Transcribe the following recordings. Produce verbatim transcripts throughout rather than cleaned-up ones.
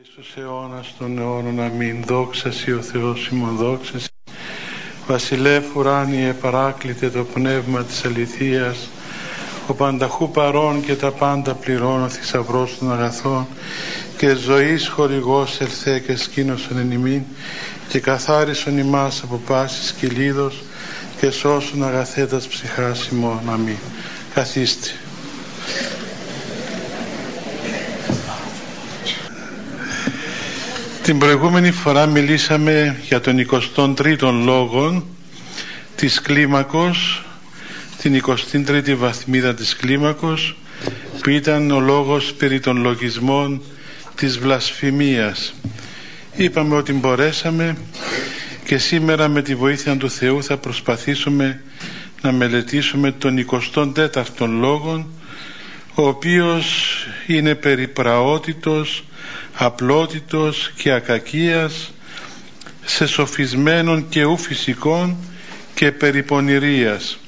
Στους αιώνας των αιώνων, αμήν. Δόξα σοι ο Θεός ημών, δόξα σοι. Βασιλεύ ουράνιε παράκλητε το πνεύμα της αληθείας, ο πανταχού παρών και τα πάντα πληρώνω, ο θησαυρός των αγαθών και ζωής χορηγός ελθέ και σκήνωσον εν ημίν και καθάρισον ημάς από πάσης κυλίδος και σώσον αγαθέτας ψυχάς ημών. Αμήν. Καθίστε. Την προηγούμενη φορά μιλήσαμε για τον εικοστό τρίτο λόγο της κλίμακος, την εικοστή τρίτη βαθμίδα της κλίμακος, που ήταν ο λόγος περί των λογισμών της βλασφημίας. Είπαμε ότι μπορέσαμε και σήμερα με τη βοήθεια του Θεού θα προσπαθήσουμε να μελετήσουμε τον εικοστό τέταρτο λόγο, ο οποίος είναι περί πραότητος, απλότητος και ακακίας, σε σοφισμένων και ου φυσικών και περί πονηρίας.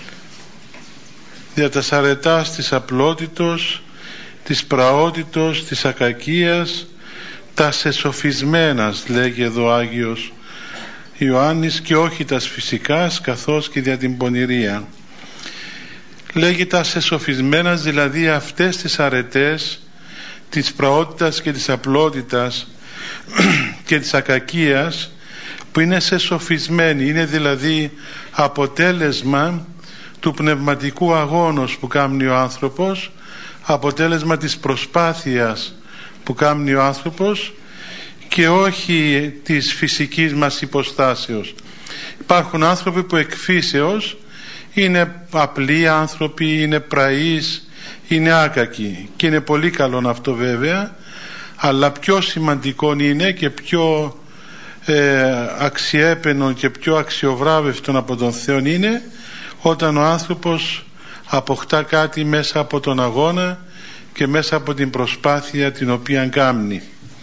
Δια τας αρετάς της απλότητος, της πραότητος, της ακακίας, τας εσοφισμένας, λέγει εδώ Άγιος Ιωάννης, και όχι τας φυσικάς, καθώς και δια την πονηρία. Λέγει τας εσοφισμένας, δηλαδή αυτές τις αρετές της πραότητας και της απλότητας και της ακακίας, που είναι σε σοφισμένη, είναι δηλαδή αποτέλεσμα του πνευματικού αγώνος που κάνει ο άνθρωπος, αποτέλεσμα της προσπάθειας που κάνει ο άνθρωπος και όχι της φυσικής μας υποστάσεως. Υπάρχουν άνθρωποι που εκ φύσεως είναι απλοί άνθρωποι, είναι πραείς, είναι άκακοι, και είναι πολύ καλό αυτό βέβαια, αλλά πιο σημαντικό είναι και πιο ε, αξιέπαινο και πιο αξιοβράβευτο από τον Θεό είναι όταν ο άνθρωπος αποκτά κάτι μέσα από τον αγώνα και μέσα από την προσπάθεια την οποία κάνει.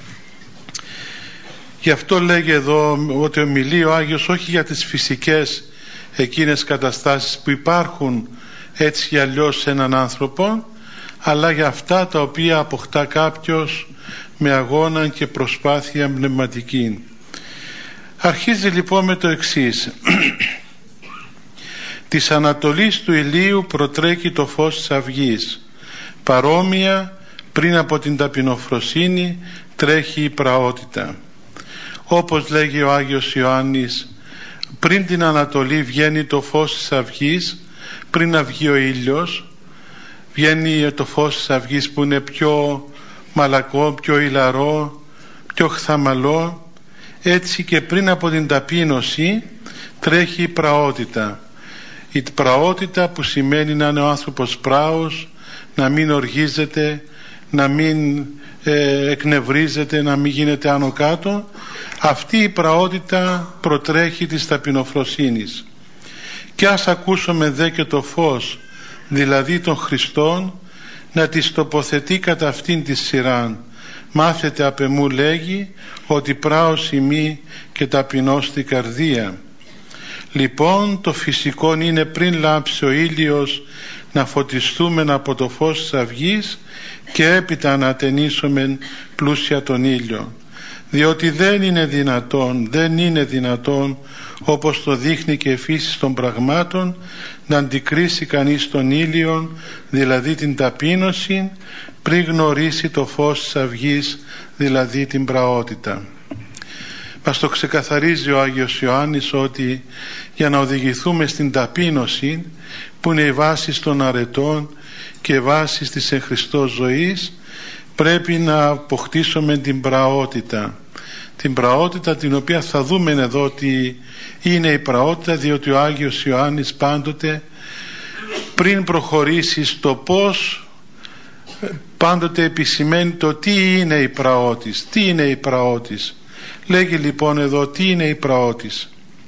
Γι' αυτό λέγει εδώ ότι ομιλεί ο Άγιος όχι για τις φυσικές εκείνες καταστάσεις που υπάρχουν έτσι ή αλλιώς σε έναν άνθρωπο, αλλά για αυτά τα οποία αποκτά κάποιος με αγώνα και προσπάθεια πνευματική. Αρχίζει λοιπόν με το εξής. Της ανατολής του ηλίου προτρέχει το φως της αυγής, παρόμοια πριν από την ταπεινοφροσύνη τρέχει η πραότητα. Όπως λέγει ο Άγιος Ιωάννης, πριν την ανατολή βγαίνει το φως της αυγής, πριν να βγει ο ήλιος βγαίνει το φως της αυγής που είναι πιο μαλακό, πιο ηλαρό, πιο χθαμαλό. Έτσι και πριν από την ταπείνωση τρέχει η πραότητα. Η πραότητα που σημαίνει να είναι ο άνθρωπος πράος, να μην οργίζεται, να μην ε, εκνευρίζεται, να μην γίνεται άνω κάτω. Αυτή η πραότητα προτρέχει της ταπεινοφροσύνης. Και ας ακούσουμε δε και το φως, δηλαδή των Χριστών, να τις τοποθετεί κατά αυτήν τη σειράν. Μάθετε απ' εμού, λέγει, ότι πράος ημί και ταπεινός στην καρδία. Λοιπόν το φυσικό είναι πριν λάψει ο ήλιος να φωτιστούμε από το φως της αυγής και έπειτα να ατενίσουμε πλούσια τον ήλιο. Διότι δεν είναι δυνατόν, δεν είναι δυνατόν, όπως το δείχνει και η φύση των πραγμάτων, να αντικρίσει κανείς τον ήλιο, δηλαδή την ταπείνωση, πριν γνωρίσει το φως της αυγής, δηλαδή την πραότητα. Μας το ξεκαθαρίζει ο Άγιος Ιωάννης ότι για να οδηγηθούμε στην ταπείνωση, που είναι η βάση των αρετών και η βάση της εν Χριστώ ζωής, πρέπει να αποκτήσουμε την πραότητα. Την πραότητα την οποία θα δούμε εδώ ότι είναι η πραότητα, διότι ο Άγιος Ιωάννης πάντοτε πριν προχωρήσει στο πώς, πάντοτε επισημαίνει το τι είναι η πραότης. Τι είναι η πραότης. Λέγει λοιπόν εδώ τι είναι η πραότης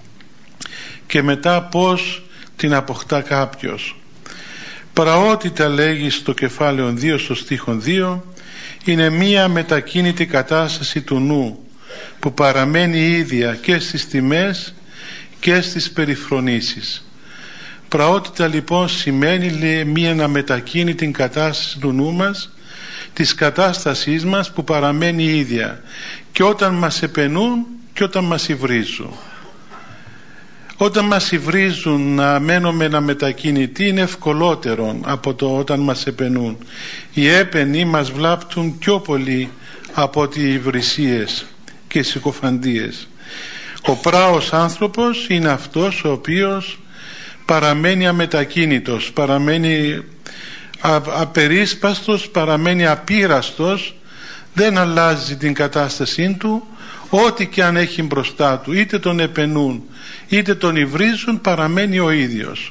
και μετά πώς την αποκτά κάποιος. Πραότητα, λέγει στο κεφάλαιο δύο, στο στίχο δύο, είναι μία μετακίνητη κατάσταση του νου που παραμένει ίδια και στις τιμές και στις περιφρονήσεις. Πραότητα λοιπόν σημαίνει, λέει, μία αναμετακίνητη κατάσταση του νου μας, της κατάστασής μας που παραμένει ίδια και όταν μας επενούν και όταν μας υβρίζουν. Όταν μας υβρίζουν να μένουμε αμετακίνητοι είναι ευκολότερο από το όταν μας επενούν. Οι έπαινοι μας βλάπτουν πιο πολύ από ότι οι υβρισίες και οι συκοφαντίες. Ο πράος άνθρωπος είναι αυτός ο οποίος παραμένει αμετακίνητος, παραμένει απερίσπαστος, παραμένει απείραστος, δεν αλλάζει την κατάστασή του, ό,τι και αν έχει μπροστά του, είτε τον επενούν είτε τον υβρίζουν, παραμένει ο ίδιος,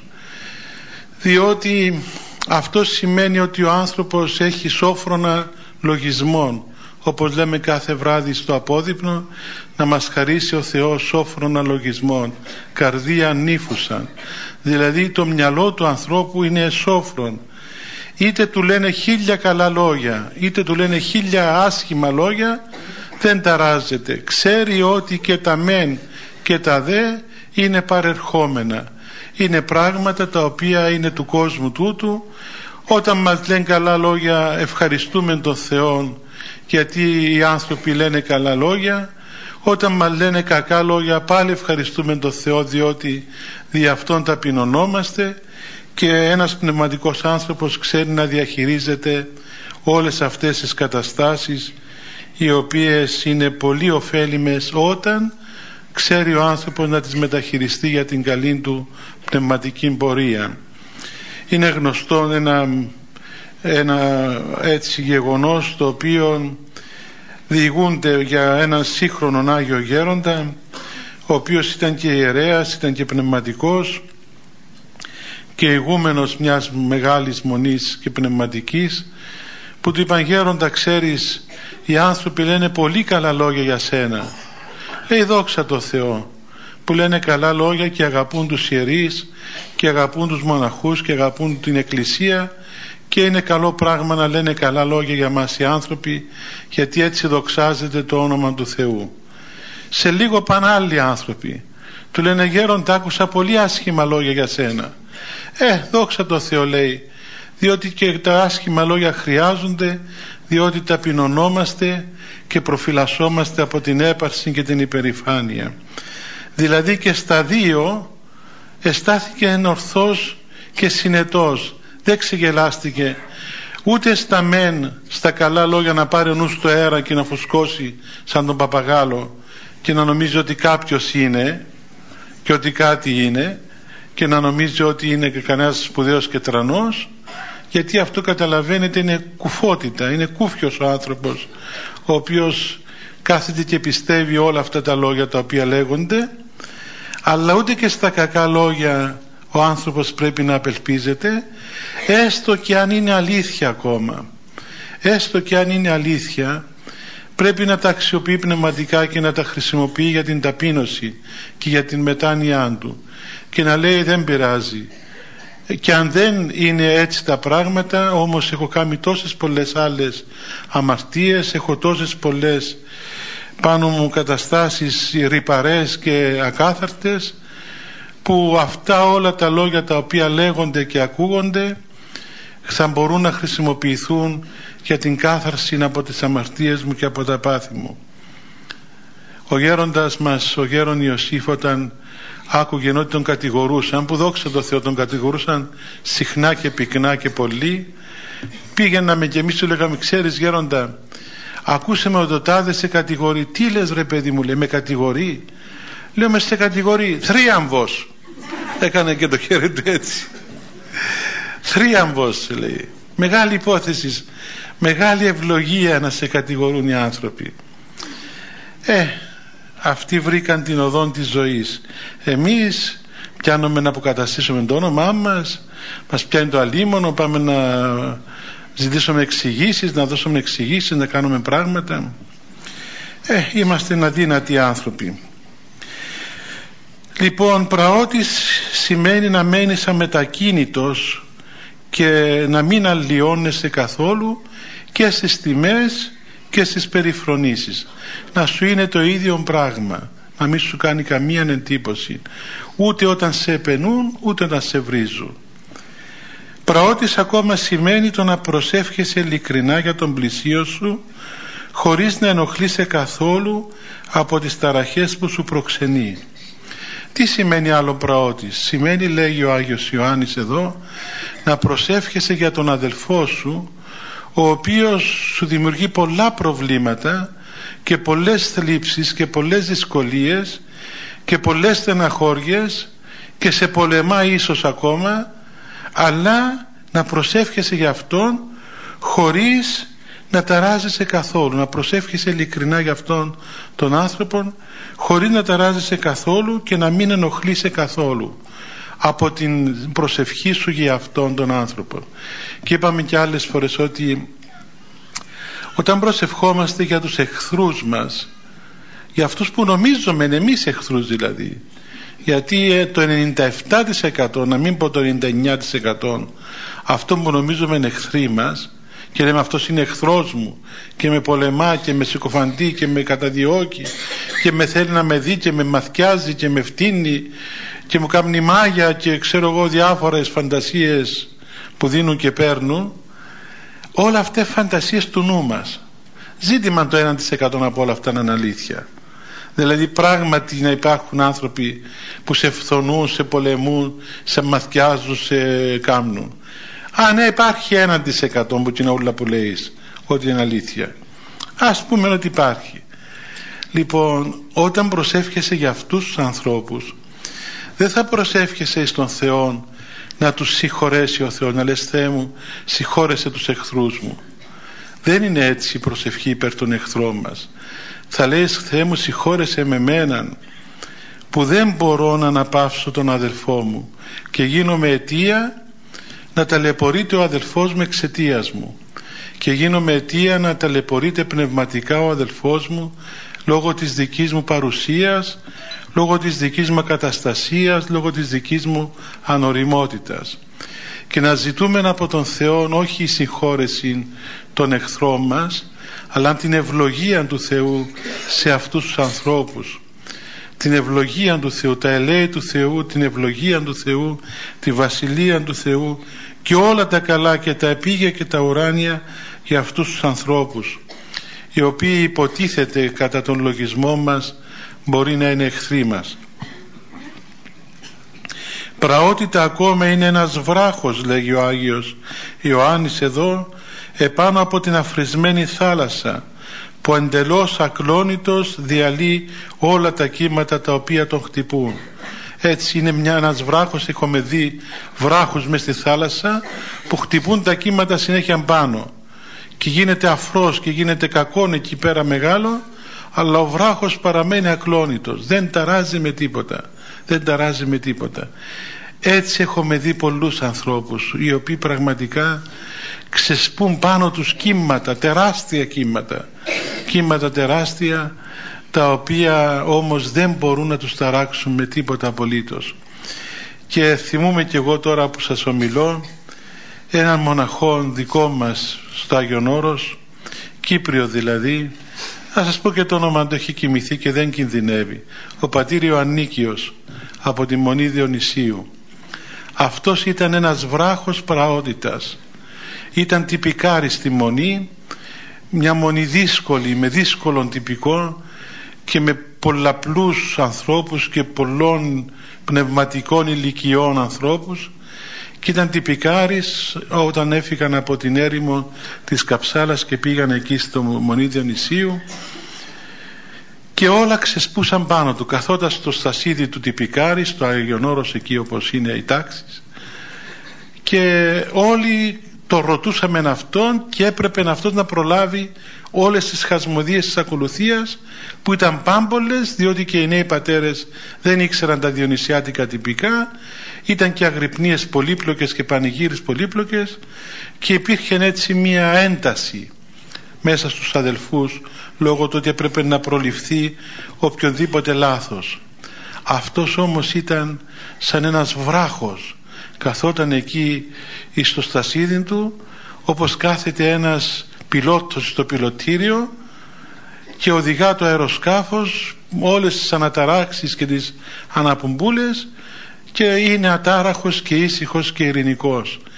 διότι αυτό σημαίνει ότι ο άνθρωπος έχει σόφρονα λογισμών, όπως λέμε κάθε βράδυ στο απόδειπνο, να μας χαρίσει ο Θεός σόφρονα λογισμών, καρδία νύφουσαν, δηλαδή το μυαλό του ανθρώπου είναι σόφρον, είτε του λένε χίλια καλά λόγια είτε του λένε χίλια άσχημα λόγια, δεν ταράζεται, ξέρει ότι και τα μεν και τα δε είναι παρερχόμενα, είναι πράγματα τα οποία είναι του κόσμου τούτου. Όταν μας λένε καλά λόγια ευχαριστούμε τον Θεό, γιατί οι άνθρωποι λένε καλά λόγια. Όταν μας λένε κακά λόγια πάλι ευχαριστούμε τον Θεό, διότι δι' αυτόν ταπεινωνόμαστε. Και ένας πνευματικός άνθρωπος ξέρει να διαχειρίζεται όλες αυτές τις καταστάσεις, οι οποίες είναι πολύ ωφέλιμες όταν ξέρει ο άνθρωπος να τις μεταχειριστεί για την καλή του πνευματική πορεία. Είναι γνωστό ένα, ένα έτσι γεγονός, το οποίο διηγούνται για έναν σύγχρονον Άγιο Γέροντα, ο οποίος ήταν και ιερέας, ήταν και πνευματικός και ηγούμενος μιας μεγάλης μονής και πνευματικής, που του είπαν: Γέροντα, ξέρεις, οι άνθρωποι λένε πολύ καλά λόγια για σένα. Λέει: δόξα τω Θεώ, που λένε καλά λόγια και αγαπούν τους ιερείς και αγαπούν τους μοναχούς και αγαπούν την Εκκλησία, και είναι καλό πράγμα να λένε καλά λόγια για μας οι άνθρωποι, γιατί έτσι δοξάζεται το όνομα του Θεού. Σε λίγο πάνε άλλοι άνθρωποι, του λένε: Γέροντα, άκουσα πολύ άσχημα λόγια για σένα. Ε, δόξα τω Θεώ, λέει, διότι και τα άσχημα λόγια χρειάζονται, διότι ταπεινωνόμαστε και προφυλασσόμαστε από την έπαρση και την υπερηφάνεια. Δηλαδή και στα δύο εστάθηκε ορθός και συνετός, δεν ξεγελάστηκε ούτε στα μεν, στα καλά λόγια, να πάρει ο νους στο αέρα και να φουσκώσει σαν τον παπαγάλο και να νομίζει ότι κάποιος είναι και ότι κάτι είναι, και να νομίζει ότι είναι και κανένας σπουδαίος και τρανός, γιατί αυτό, καταλαβαίνετε, είναι κουφότητα, είναι κούφιος ο άνθρωπος, ο οποίος κάθεται και πιστεύει όλα αυτά τα λόγια τα οποία λέγονται. Αλλά ούτε και στα κακά λόγια ο άνθρωπος πρέπει να απελπίζεται, έστω και αν είναι αλήθεια ακόμα. Έστω και αν είναι αλήθεια, πρέπει να τα αξιοποιεί πνευματικά και να τα χρησιμοποιεί για την ταπείνωση και για την μετάνοιά του, και να λέει: δεν πειράζει, και αν δεν είναι έτσι τα πράγματα, όμως έχω κάνει τόσες πολλές άλλες αμαρτίες, έχω τόσες πολλές πάνω μου καταστάσεις ρυπαρές και ακάθαρτες, που αυτά όλα τα λόγια τα οποία λέγονται και ακούγονται θα μπορούν να χρησιμοποιηθούν για την κάθαρση από τις αμαρτίες μου και από τα πάθη μου. Ο γέροντας μας, ο γέρον Ιωσήφ, όταν άκουγε ότι τον κατηγορούσαν, που δόξα τω Θεώ τον κατηγορούσαν συχνά και πυκνά και πολύ, πήγαιναμε και εμείς του λέγαμε: ξέρεις γέροντα, ακούσαμε ότι ο τάδε σε κατηγορεί. Τι λες ρε παιδί μου, λέει, με κατηγορεί? Λέω: με σε κατηγορεί θρίαμβος. Έκανε και το χέρι του έτσι. Θρίαμβος, λέει. Μεγάλη υπόθεση, μεγάλη ευλογία να σε κατηγορούν οι άνθρωποι. Ε, αυτοί βρήκαν την οδόν της ζωής. Εμείς πιάνουμε να αποκαταστήσουμε το όνομά μας, μας πιάνει το αλίμονο, πάμε να ζητήσουμε εξηγήσεις, να δώσουμε εξηγήσεις, να κάνουμε πράγματα. Ε, είμαστε αδύνατοι άνθρωποι. Λοιπόν, πραότης σημαίνει να μένεις αμετακίνητος και να μην αλλοιώνεσαι καθόλου και στις τιμές και στις περιφρονήσεις. Να σου είναι το ίδιο πράγμα, να μην σου κάνει καμία εντύπωση, ούτε όταν σε επενούν ούτε όταν σε βρίζουν. Πραότης ακόμα σημαίνει το να προσεύχεσαι ειλικρινά για τον πλησίο σου, χωρίς να ενοχλείσαι καθόλου από τις ταραχές που σου προξενεί. Τι σημαίνει άλλο πραότης? Σημαίνει, λέγει ο Άγιος Ιωάννης εδώ, να προσεύχεσαι για τον αδελφό σου, ο οποίος σου δημιουργεί πολλά προβλήματα και πολλές θλίψεις και πολλές δυσκολίες και πολλές στεναχώριες και σε πολεμά ίσως ακόμα, αλλά να προσεύχεσαι για αυτόν χωρίς να ταράζεσαι καθόλου, να προσεύχεσαι ειλικρινά για αυτόν τον άνθρωπο χωρίς να ταράζεσαι καθόλου και να μην ενοχλείσαι καθόλου από την προσευχή σου για αυτόν τον άνθρωπο. Και είπαμε και άλλες φορές ότι όταν προσευχόμαστε για τους εχθρούς μας, για αυτούς που νομίζουμε εμείς εχθρούς δηλαδή, γιατί το ενενήντα επτά τοις εκατό, να μην πω το ενενήντα εννιά τοις εκατό αυτό που νομίζουμε είναι εχθροί μας και λέμε αυτός είναι εχθρός μου και με πολεμά και με συκοφαντεί και με καταδιώκει και με θέλει να με δει και με μαθιάζει και με φτύνει και μου κάνει μάγια και ξέρω εγώ διάφορες φαντασίες που δίνουν και παίρνουν, όλα αυτά φαντασίες του νου μας. Ζήτημα το ένα τοις εκατό από όλα αυτά να είναι αλήθεια. Δηλαδή πράγματι να υπάρχουν άνθρωποι που σε φθονούν, σε πολεμούν, σε μαθιάζουν, σε κάμνουν. Α, ναι, υπάρχει ένα τοις εκατό που είναι όλα που λέεις ότι είναι αλήθεια. Ας πούμε ότι υπάρχει. Λοιπόν, όταν προσεύχεσαι για αυτούς τους ανθρώπους, δεν θα προσεύχεσαι στον Θεό να τους συγχωρέσει ο Θεός, να λες Θεέ μου συγχώρεσε τους εχθρούς μου. Δεν είναι έτσι η προσευχή υπέρ των εχθρών μας. Θα λες Θεέ μου συγχώρεσε με μέναν που δεν μπορώ να αναπαύσω τον αδελφό μου και γίνομαι αιτία να ταλαιπωρείται ο αδελφός μου εξαιτίας μου και γίνομαι αιτία να ταλαιπωρείται πνευματικά ο αδελφός μου λόγω της δικής μου παρουσίας, λόγω της δικής μου ακαταστασίας, λόγω της δικής μου ανοριμότητας. Και να ζητούμε από τον Θεό όχι η συγχώρεση των εχθρών μας, αλλά την ευλογία του Θεού σε αυτούς τους ανθρώπους. Την ευλογία του Θεού, τα ελέη του Θεού, την ευλογία του Θεού, τη βασιλεία του Θεού και όλα τα καλά και τα επίγεια και τα ουράνια για αυτούς τους ανθρώπους, οι οποίοι υποτίθεται κατά τον λογισμό μας μπορεί να είναι εχθροί μας. Πραότητα ακόμα είναι ένας βράχος, λέγει ο Άγιος Ιωάννης εδώ, επάνω από την αφρισμένη θάλασσα, που εντελώς ακλόνητος διαλύει όλα τα κύματα τα οποία τον χτυπούν. Έτσι είναι μια, ένας βράχος, έχουμε δει βράχους μες στη θάλασσα που χτυπούν τα κύματα συνέχεια πάνω και γίνεται αφρός και γίνεται κακόν εκεί πέρα μεγάλο, αλλά ο βράχος παραμένει ακλόνητος, δεν ταράζει με τίποτα, δεν ταράζει με τίποτα. Έτσι έχουμε δει πολλούς ανθρώπους οι οποίοι πραγματικά ξεσπούν πάνω τους κύματα, τεράστια κύματα, κύματα τεράστια, τα οποία όμως δεν μπορούν να τους ταράξουν με τίποτα απολύτως. Και θυμούμαι κι εγώ τώρα που σας ομιλώ έναν μοναχό δικό μας στο Άγιον Όρος, Κύπριο δηλαδή, να σας πω και το όνομα του, έχει κοιμηθεί και δεν κινδυνεύει, ο πατήρ Ιωαννίκιος από τη Μονή Διονυσίου. Αυτός ήταν ένας βράχος πραότητας, ήταν τυπικάρης στη Μονή, μια μονή δύσκολη, με δύσκολον τυπικό και με πολλαπλούς ανθρώπους και πολλών πνευματικών ηλικιών ανθρώπους, και ήταν τυπικάρης όταν έφυγαν από την έρημο της Καψάλας και πήγαν εκεί στο Μονή Διονυσίου, και όλα ξεσπούσαν πάνω του. Καθόταν στο στασίδι του τυπικάρη, στο Άγιον Όρος εκεί όπως είναι οι τάξεις, και όλοι το ρωτούσαμε αυτόν και έπρεπε αυτός να προλάβει όλες τις χασμοδίες της ακολουθίας που ήταν πάμπολες, διότι και οι νέοι πατέρες δεν ήξεραν τα διονυσιάτικα τυπικά, ήταν και αγρυπνίες πολύπλοκες και πανηγύρες πολύπλοκες, και υπήρχε έτσι μία ένταση μέσα στους αδελφούς λόγω του ότι έπρεπε να προληφθεί οποιοδήποτε λάθος. Αυτός όμως ήταν σαν ένας βράχος, καθόταν εκεί στο στασίδι του όπως κάθεται ένας πιλότος στο πιλωτήριο και οδηγά το αεροσκάφος όλες τις αναταράξεις και τις αναπομπούλες, και είναι ατάραχος και ήσυχος και ειρηνικός.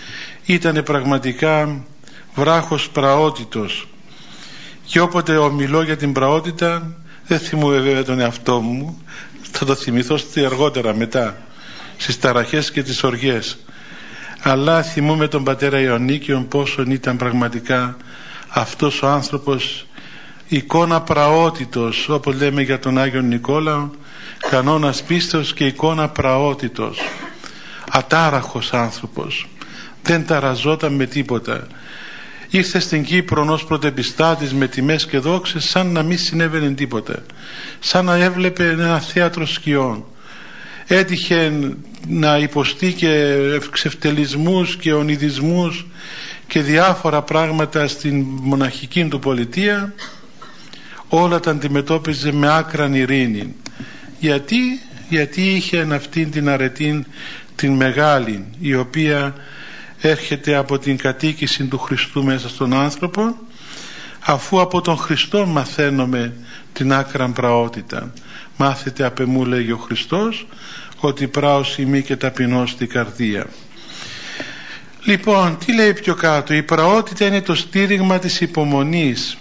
ήταν πραγματικά βράχος πραότητος. Και όποτε ομιλώ για την πραότητα, δεν θυμούμαι βέβαια τον εαυτό μου, θα το θυμηθώ αργότερα μετά, στις ταραχές και τις οργές, αλλά θυμούμαι τον πατέρα Ιωαννίκιον πόσον ήταν πραγματικά αυτός ο άνθρωπος εικόνα πραότητος, όπως λέμε για τον Άγιον Νικόλαο, κανόνας πίστεως και εικόνα πραότητος, ατάραχος άνθρωπος, δεν ταραζόταν με τίποτα. Ήρθε στην Κύπρο ως πρωτεπιστάτης με τιμές και δόξες σαν να μην συνέβαινε τίποτα, σαν να έβλεπε ένα θέατρο σκιών. Έτυχε να υποστεί και εξευτελισμούς και ονειδισμούς και διάφορα πράγματα στην μοναχική του πολιτεία, όλα τα αντιμετώπιζε με άκραν ειρήνη. Γιατί, γιατί είχε αυτήν την αρετή την μεγάλη, η οποία έρχεται από την κατοίκηση του Χριστού μέσα στον άνθρωπο, αφού από τον Χριστό μαθαίνουμε την άκραν πραότητα. Μάθετε απ' εμού, λέγει ο Χριστός, ότι πράος ημί και ταπεινός στην καρδία. Λοιπόν, τι λέει πιο κάτω? Η πραότητα είναι το στήριγμα της υπομονής.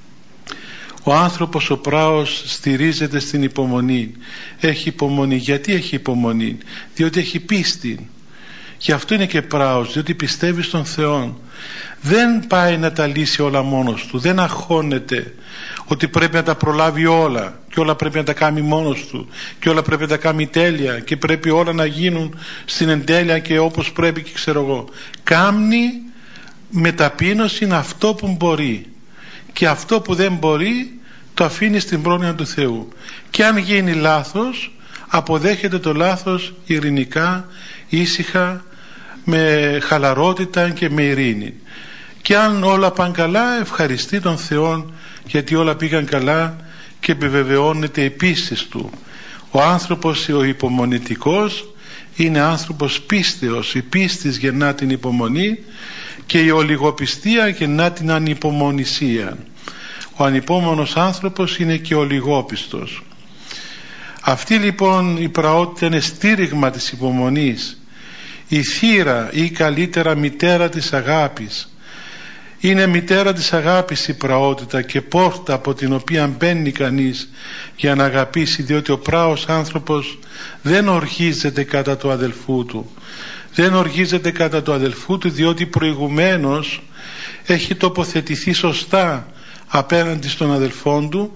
Ο άνθρωπος ο πράος στηρίζεται στην υπομονή. Έχει υπομονή. Γιατί έχει υπομονή? Διότι έχει πίστη. Γι' αυτό είναι και πράος, διότι πιστεύει στον Θεό. Δεν πάει να τα λύσει όλα μόνος του, δεν αγχώνεται ότι πρέπει να τα προλάβει όλα και όλα πρέπει να τα κάνει μόνος του και όλα πρέπει να τα κάνει τέλεια και πρέπει όλα να γίνουν στην εντέλεια και όπως πρέπει και ξέρω εγώ. Κάμνει με ταπείνωση αυτό που μπορεί και αυτό που δεν μπορεί το αφήνει στην πρόνοια του Θεού, και αν γίνει λάθος αποδέχεται το λάθος ειρηνικά, ήσυχα, με χαλαρότητα και με ειρήνη, και αν όλα πάνε καλά ευχαριστεί τον Θεό γιατί όλα πήγαν καλά και επιβεβαιώνεται η πίστη του. Ο άνθρωπος ο υπομονητικός είναι άνθρωπος πίστεως. Η πίστης γεννά την υπομονή και η ολιγοπιστία γεννά την ανυπομονησία. Ο ανυπόμονος άνθρωπος είναι και ολιγόπιστος. Αυτή λοιπόν η πραότητα είναι στήριγμα της υπομονής, η θύρα ή καλύτερα μητέρα της αγάπης. Είναι μητέρα της αγάπης η πραότητα και πόρτα από την οποία μπαίνει κανείς για να αγαπήσει, διότι ο πράος άνθρωπος δεν οργίζεται κατά του αδελφού του. Δεν οργίζεται κατά του αδελφού του διότι προηγουμένως έχει τοποθετηθεί σωστά απέναντι στον αδελφόν του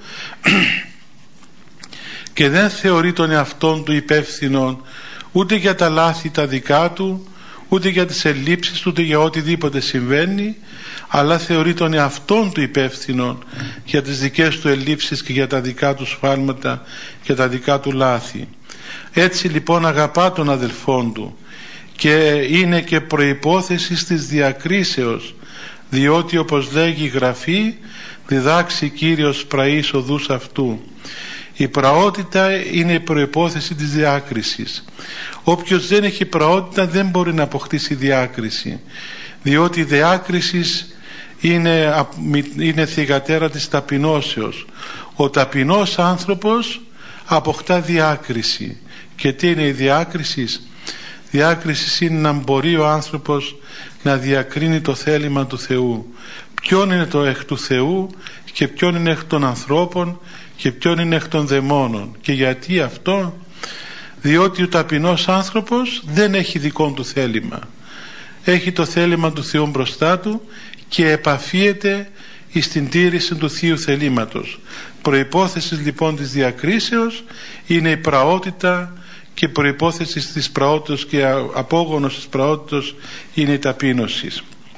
και δεν θεωρεί τον εαυτόν του υπεύθυνον ούτε για τα λάθη τα δικά του, ούτε για τις ελλείψεις του, ούτε για οτιδήποτε συμβαίνει, αλλά θεωρεί τον εαυτόν του υπεύθυνον για τις δικές του ελλείψεις και για τα δικά του σφάλματα και τα δικά του λάθη. Έτσι λοιπόν αγαπά τον αδελφόν του και είναι και προϋπόθεση της διακρίσεως, διότι όπως λέγει η Γραφή, διδάξει Κύριος πραείς οδούς αυτού. Η πραότητα είναι η προϋπόθεση της διάκρισης. Όποιος δεν έχει πραότητα δεν μπορεί να αποκτήσει διάκριση, διότι η διάκριση είναι, είναι θυγατέρα της ταπεινώσεως. Ο ταπεινός άνθρωπος αποκτά διάκριση. Και τι είναι η διάκριση? Διάκριση είναι να μπορεί ο άνθρωπος να διακρίνει το θέλημα του Θεού. Ποιον είναι το εκ του Θεού και ποιον είναι εκ των ανθρώπων και ποιον είναι εκ των δαιμόνων. Και γιατί αυτό? Διότι ο ταπεινός άνθρωπος δεν έχει δικό του θέλημα. Έχει το θέλημα του Θεού μπροστά του και επαφίεται στην τήρηση του Θείου θελήματος. Προϋπόθεση λοιπόν της διακρίσεως είναι η πραότητα και προϋπόθεση της πραότητας και απόγονος της πραότητας είναι η ταπείνωση.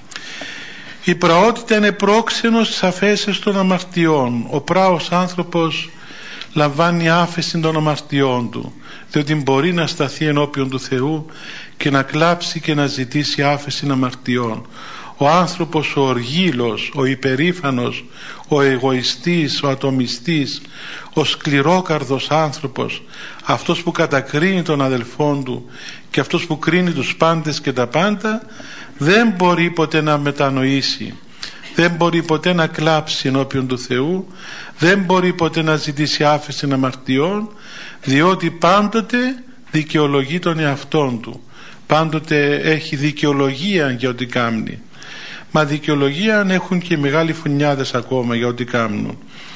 Η πραότητα είναι πρόξενος της αφέσεως των αμαρτιών. Ο πράος άνθρωπος λαμβάνει άφεση των αμαρτιών του, διότι μπορεί να σταθεί ενώπιον του Θεού και να κλάψει και να ζητήσει άφεση αμαρτιών. Ο άνθρωπος ο οργήλος, ο υπερήφανος, ο εγωιστής, ο ατομιστής, ο σκληρόκαρδος άνθρωπος, αυτός που κατακρίνει τον αδελφόν του και αυτός που κρίνει τους πάντες και τα πάντα, δεν μπορεί ποτέ να μετανοήσει, δεν μπορεί ποτέ να κλάψει ενώπιον του Θεού, δεν μπορεί ποτέ να ζητήσει άφεση αμαρτιών, διότι πάντοτε δικαιολογεί τον εαυτόν του. πάντοτε έχει δικαιολογία για ό,τι κάνει. Μα δικαιολογία έχουν και οι μεγάλοι φουνιάδες ακόμα για ό,τι κάνουν.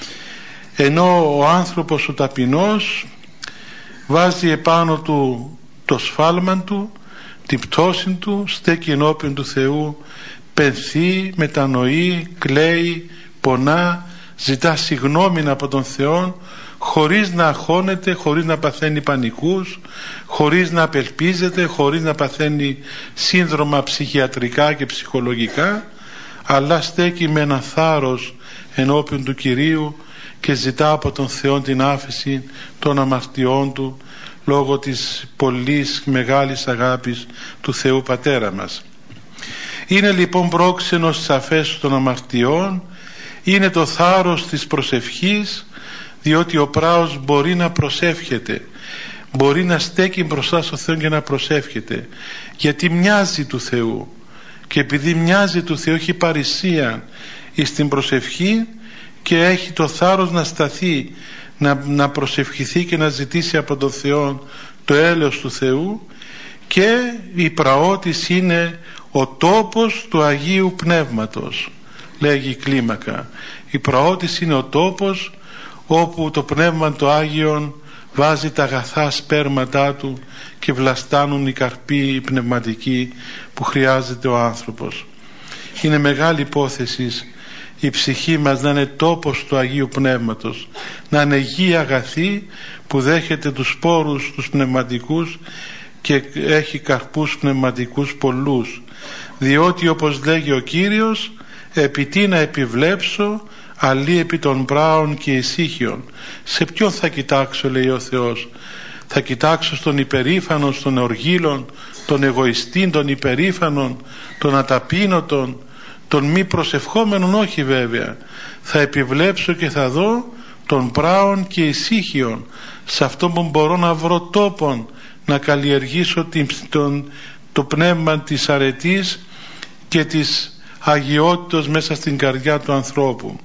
Ενώ ο άνθρωπος ο ταπεινός βάζει επάνω του το σφάλμα του, την πτώση του, στέκει ενώπιον του Θεού, πενθεί, μετανοεί, κλαίει, πονά, ζητά συγγνώμη από τον Θεό, χωρίς να αγχώνεται, χωρίς να παθαίνει πανικούς, χωρίς να απελπίζεται, χωρίς να παθαίνει σύνδρομα ψυχιατρικά και ψυχολογικά, αλλά στέκει με ένα θάρρος ενώπιον του Κυρίου και ζητά από τον Θεό την άφεση των αμαρτιών του λόγω της πολλής μεγάλης αγάπης του Θεού Πατέρα μας. Είναι λοιπόν πρόξενος της αφέσεως των αμαρτιών, είναι το θάρρος της προσευχής, διότι ο πράος μπορεί να προσεύχεται, μπορεί να στέκει μπροστά στο Θεό και να προσεύχεται, γιατί μοιάζει του Θεού, και επειδή μοιάζει του Θεού έχει παρησία στην προσευχή και έχει το θάρρος να σταθεί, να, να προσευχηθεί και να ζητήσει από τον Θεό το έλεος του Θεού. Και η πραότης είναι ο τόπος του Αγίου Πνεύματος, λέγει η κλίμακα. Η πραότης είναι ο τόπος όπου το Πνεύμα το Άγιον βάζει τα αγαθά σπέρματά του και βλαστάνουν οι καρποί πνευματικοί που χρειάζεται ο άνθρωπος. Είναι μεγάλη υπόθεση η ψυχή μας να είναι τόπος του Αγίου Πνεύματος, να είναι γη αγαθή που δέχεται τους σπόρους τους πνευματικούς και έχει καρπούς πνευματικούς πολλούς, διότι όπως λέγει ο Κύριος, επί τι να επιβλέψω αλλή επί των πράων και ησύχιων. Σε ποιον θα κοιτάξω, λέει ο Θεός? Θα κοιτάξω στον υπερήφανο, στον οργήλων, τον εγωιστή, τον υπερήφανον, τον αταπείνωτον, τον μη προσευχόμενον? Όχι βέβαια. Θα επιβλέψω και θα δω των πράων και ησύχιων, σε αυτό που μπορώ να βρω τόπον να καλλιεργήσω την, τον, το πνεύμα της αρετής και της αγιότητος μέσα στην καρδιά του ανθρώπου.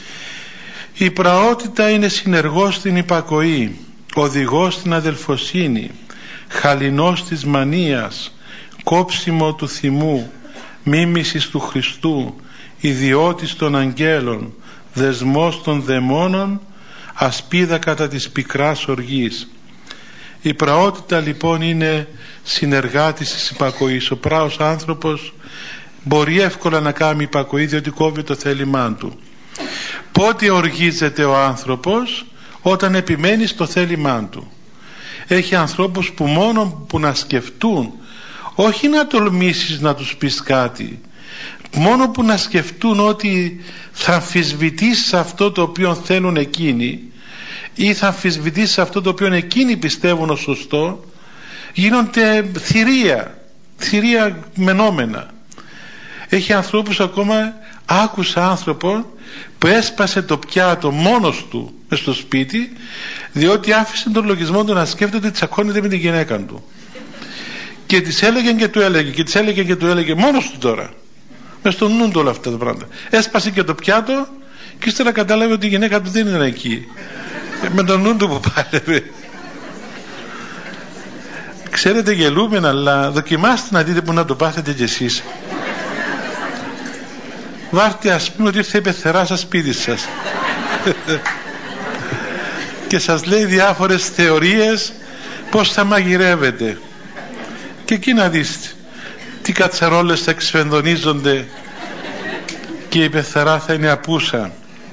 Η πραότητα είναι συνεργός στην υπακοή, οδηγός στην αδελφοσύνη, χαλινός της μανίας, κόψιμο του θυμού, μίμησης του Χριστού, ιδιώτης των αγγέλων, δεσμός των δαιμόνων, ασπίδα κατά της πικράς οργής. Η πραότητα λοιπόν είναι συνεργάτης της υπακοής. Ο πράος άνθρωπος μπορεί εύκολα να κάνει υπακοή, διότι κόβει το θέλημά του. Πότε οργίζεται ο άνθρωπος? Όταν επιμένει στο θέλημά του. Έχει ανθρώπους που μόνο που να σκεφτούν, όχι να τολμήσεις να τους πεις κάτι, μόνο που να σκεφτούν ότι θα αμφισβητήσεις αυτό το οποίο θέλουν εκείνοι ή θα αμφισβητήσεις αυτό το οποίο εκείνοι πιστεύουν ως σωστό, γίνονται θηρία θηρία μενόμενα. Έχει ανθρώπους, ακόμα άκουσα άνθρωπο που έσπασε το πιάτο μόνος του μες στο σπίτι, διότι άφησε τον λογισμό του να σκέφτεται ότι τσακώνεται με την γυναίκα του, και της έλεγε και του έλεγε και της έλεγε και του έλεγε μόνος του, τώρα μες στο νου του όλα αυτά τα πράγματα. Έσπασε και το πιάτο και ύστερα κατάλαβε ότι η γυναίκα του δεν ήταν εκεί, με τον νου του που πάλευε. Ξέρετε, γελούμε, αλλά δοκιμάστε να δείτε που να το πάθετε κι εσείς. Βάρτε, ας πούμε, ότι ήρθε η πεθερά σας σπίτι σας και σας λέει διάφορες θεωρίες πως θα μαγειρεύετε, και εκεί να δεις τι κατσαρόλες θα εξφενδονίζονται και η πεθερά θα είναι απούσα.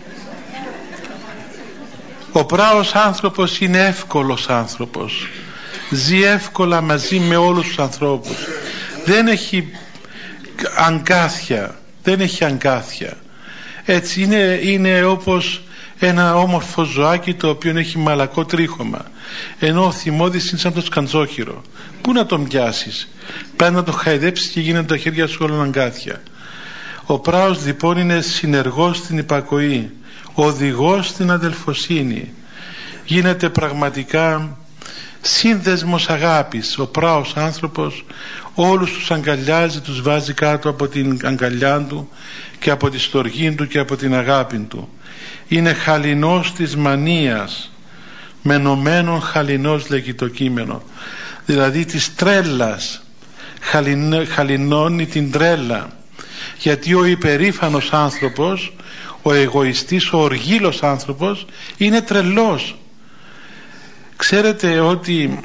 Ο πράος άνθρωπος είναι εύκολος άνθρωπος, ζει εύκολα μαζί με όλους τους ανθρώπους, δεν έχει αγκάθια, δεν έχει αγκάθια. Έτσι είναι, είναι όπως ένα όμορφο ζωάκι το οποίο έχει μαλακό τρίχωμα, ενώ ο θυμώδης είναι σαν το σκαντζόχυρο. Πού να τον πιάσεις? Πάει να τον χαϊδέψεις και γίνονται τα χέρια σου όλα αγκάθια. Ο πράος λοιπόν είναι συνεργός στην υπακοή, οδηγός στην αδελφοσύνη, γίνεται πραγματικά σύνδεσμος αγάπης. Ο πράος άνθρωπος όλους τους αγκαλιάζει, τους βάζει κάτω από την αγκαλιά του και από τη στοργή του και από την αγάπη του. Είναι χαλινός της μανίας, μενωμένον χαλινός, λέγει το κείμενο, δηλαδή της τρέλας, χαλινώνει την τρέλα, γιατί ο υπερήφανος άνθρωπος, ο εγωιστής, ο οργήλος άνθρωπος είναι τρελός. Ξέρετε ότι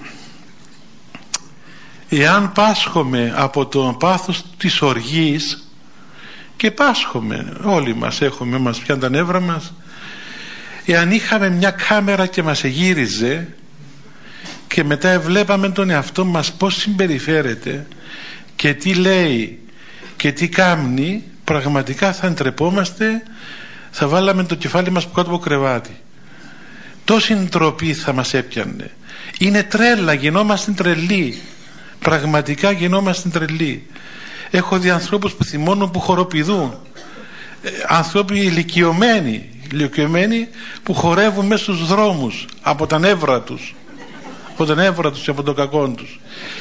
εάν πάσχομαι από το πάθος της οργής, και πάσχομαι, όλοι μας έχουμε, μας πιάνουν τα νεύρα μας, εάν είχαμε μια κάμερα και μας εγύριζε και μετά βλέπαμε τον εαυτό μας πώς συμπεριφέρεται και τι λέει και τι κάνει, πραγματικά θα ντρεπόμαστε, θα βάλαμε το κεφάλι μας κάτω από κρεβάτι. Τόση ντροπή θα μας έπιανε. Είναι τρέλα, γινόμαστε τρελοί. Πραγματικά γινόμαστε τρελοί. Έχω δει ανθρώπους που θυμώνουν, που χοροπηδούν, ε, άνθρωποι ηλικιωμένοι, ηλικιωμένοι που χορεύουν μέσα στους δρόμους από τα νεύρα τους, από τα νεύρα τους και από το κακό τους.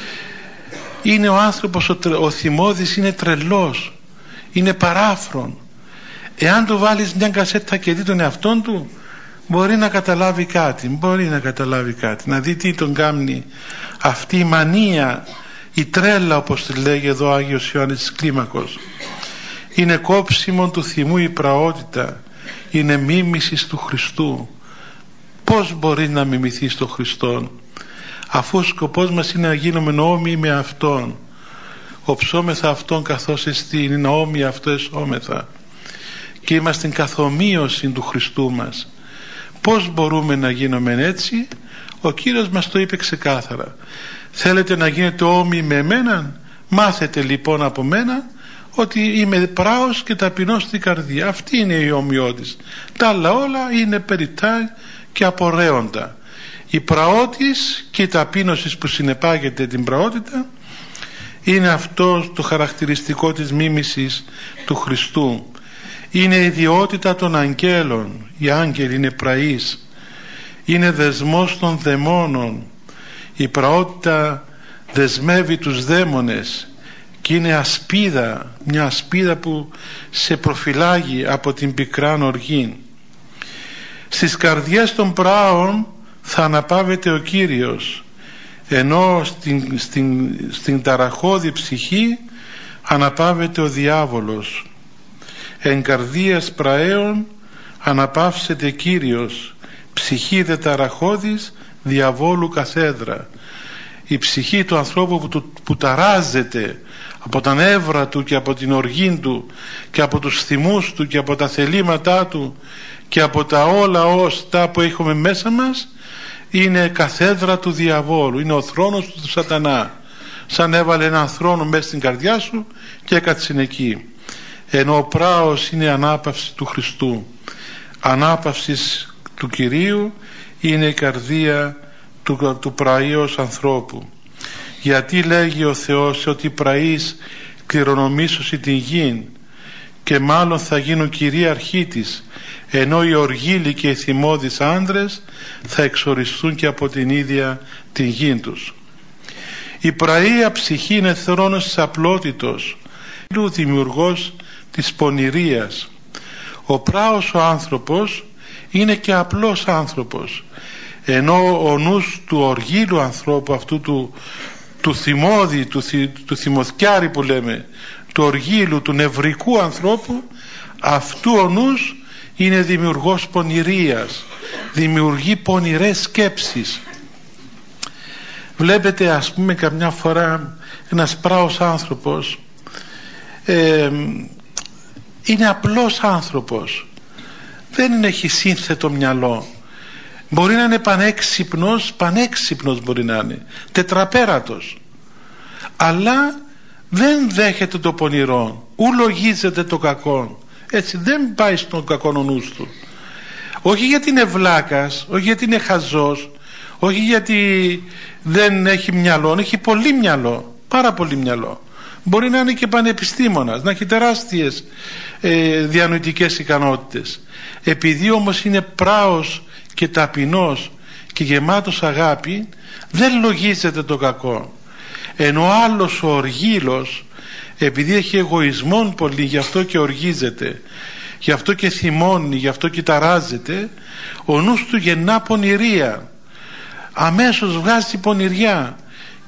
Είναι ο άνθρωπος, ο, ο θυμώδης είναι τρελός, είναι παράφρον. Εάν του βάλεις μια κασέτα και δει τον εαυτόν του, μπορεί να καταλάβει κάτι, μπορεί να καταλάβει κάτι, να δει τι τον κάνει αυτή η μανία, η τρέλα, όπως τη λέγει εδώ ο Άγιος Ιωάννης της Κλίμακος. Είναι κόψιμο του θυμού η πραότητα, είναι μίμησης του Χριστού. Πώς μπορεί να μιμηθείς τον Χριστόν, αφού ο σκοπός μας είναι να γίνουμε όμοιοι με Αυτόν? Οψόμεθα Αυτόν καθώς εστίν, είναι όμοιοι αυτό εσώμεθα, και είμαστε καθομοίωση του Χριστού μας. Πώς μπορούμε να γίνουμε έτσι? Ο Κύριος μας το είπε ξεκάθαρα. Θέλετε να γίνετε όμοιοι με εμένα? Μάθετε λοιπόν από μένα ότι είμαι πράος και ταπεινός στην καρδία. Αυτή είναι η ομοιότης. Τα άλλα όλα είναι περιττά και απορρέοντα. Η πραότης και η ταπείνωση που συνεπάγεται την πραότητα είναι αυτό το χαρακτηριστικό της μίμησης του Χριστού. Είναι ιδιότητα των αγγέλων. Οι άγγελοι είναι πραείς. Είναι δεσμός των δαιμόνων. Η πραότητα δεσμεύει τους δαίμονες και είναι ασπίδα, μια ασπίδα που σε προφυλάγει από την πικράν οργή. Στις καρδιές των πράων θα αναπαύεται ο Κύριος, ενώ στην, στην, στην ταραχώδη ψυχή αναπαύεται ο διάβολος. Εν καρδίας πραέων αναπαύσεται Κύριος, ψυχή δε ταραχώδης διαβόλου καθέδρα. Η ψυχή του ανθρώπου που, του, που ταράζεται από τα νεύρα του και από την οργή του και από τους θυμούς του και από τα θελήματά του και από τα όλα ώστα που έχουμε μέσα μας, είναι καθέδρα του διαβόλου, είναι ο θρόνος του σατανά. Σαν έβαλε έναν θρόνο μέσα στην καρδιά σου και έκατσε εκεί. Ενώ ο πράος είναι ανάπαυση του Χριστού, ανάπαυσης του Κυρίου είναι η καρδία του, του πραΐως ανθρώπου. Γιατί λέγει ο Θεός ότι πραείς κληρονομήσωση την γην, και μάλλον θα γίνουν κυρίαρχοί της, ενώ οι οργίλοι και οι θυμώδεις άντρες θα εξοριστούν και από την ίδια την γη τους. Η πραΐα ψυχή είναι θρόνος της απλότητος, ο δημιουργός της πονηρίας. Ο πράος ο άνθρωπος είναι και απλός άνθρωπος, ενώ ο νους του οργίλου ανθρώπου, αυτού του, του θυμώδη, του, του θυμωθιάρη που λέμε, του οργίλου, του νευρικού ανθρώπου, αυτού ο νους είναι δημιουργός πονηρίας, δημιουργεί πονηρές σκέψεις. Βλέπετε, ας πούμε, καμιά φορά ένας πράος άνθρωπος ε, είναι απλός άνθρωπος, δεν έχει σύνθετο μυαλό. Μπορεί να είναι πανέξυπνος, πανέξυπνος μπορεί να είναι, τετραπέρατος, αλλά δεν δέχεται το πονηρό, ου λογίζεται το κακό. Έτσι δεν πάει στον κακό ο νους του. Όχι γιατί είναι βλάκας, όχι γιατί είναι χαζός, όχι γιατί δεν έχει μυαλό, έχει πολύ μυαλό, πάρα πολύ μυαλό. Μπορεί να είναι και πανεπιστήμονας, να έχει τεράστιες ε, διανοητικές ικανότητες. Επειδή όμως είναι πράος και ταπεινός και γεμάτος αγάπη, δεν λογίζεται το κακό. Ενώ άλλος ο οργήλος, επειδή έχει εγωισμόν πολύ, γι' αυτό και οργίζεται, γι' αυτό και θυμώνει, γι' αυτό και ταράζεται, ο νους του γεννά πονηρία, αμέσως βγάζει πονηριά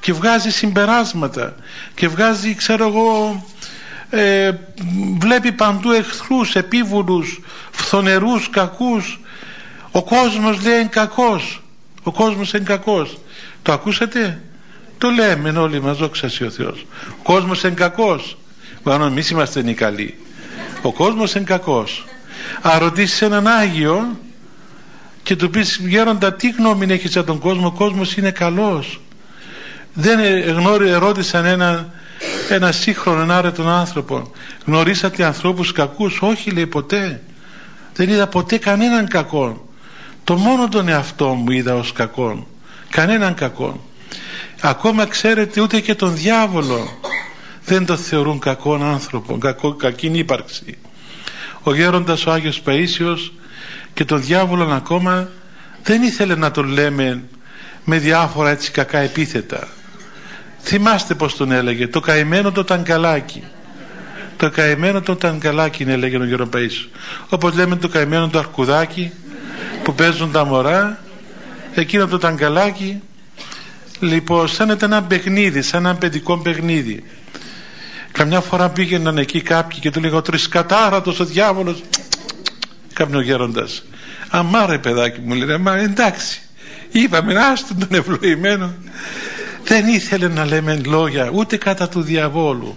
και βγάζει συμπεράσματα και βγάζει, ξέρω εγώ, ε, βλέπει παντού εχθρούς, επίβουλους, φθονερούς, κακούς. Ο κόσμος λέει είναι κακός, ο κόσμος είναι κακός. Το ακούσατε? Το λέμε όλοι μας, δόξα σοι ο Θεός. Ο κόσμος είναι κακός. Bueno, εμείς είμαστε οι καλοί. Ο κόσμος είναι κακός. Αν ρωτήσεις έναν Άγιο και του πεις, γέροντα, τι γνώμη έχεις για τον κόσμο? Ο κόσμος είναι καλός. Δεν γνώρι, ερώτησαν ένα, ένα σύγχρονο, ένα άρετον άνθρωπο, γνωρίσατε ανθρώπους κακούς? Όχι, λέει, ποτέ. Δεν είδα ποτέ κανέναν κακό. Το μόνο τον εαυτό μου είδα ως κακό. Κανέναν κακό. Ακόμα, ξέρετε, ούτε και τον διάβολο δεν το θεωρούν κακόν άνθρωπο, κακό, κακή ύπαρξη. Ο γέροντας ο Άγιος Παΐσιος και τον διάβολον ακόμα δεν ήθελε να τον λέμε με διάφορα έτσι κακά επίθετα. Θυμάστε πως τον έλεγε? Το καημένο το ταγκαλάκι. Το καημένο το ταγκαλάκι, έλεγε ο γέρον Παΐσιος. Όπως λέμε το καημένο το αρκουδάκι που παίζουν τα μωρά, εκείνο το ταγκαλάκι. Λοιπόν, σαν ήταν ένα παιχνίδι, σαν ένα παιδικό παιχνίδι. Καμιά φορά πήγαιναν εκεί κάποιοι και του λέγανε, ο τρισκατάρατος, ο διάβολος. Κάπνε ο γέροντας, αμά ρε παιδάκι μου, λέει, μα εντάξει, είπαμε, άστον τον ευλογημένο. Δεν ήθελε να λέμε λόγια ούτε κατά του διαβόλου,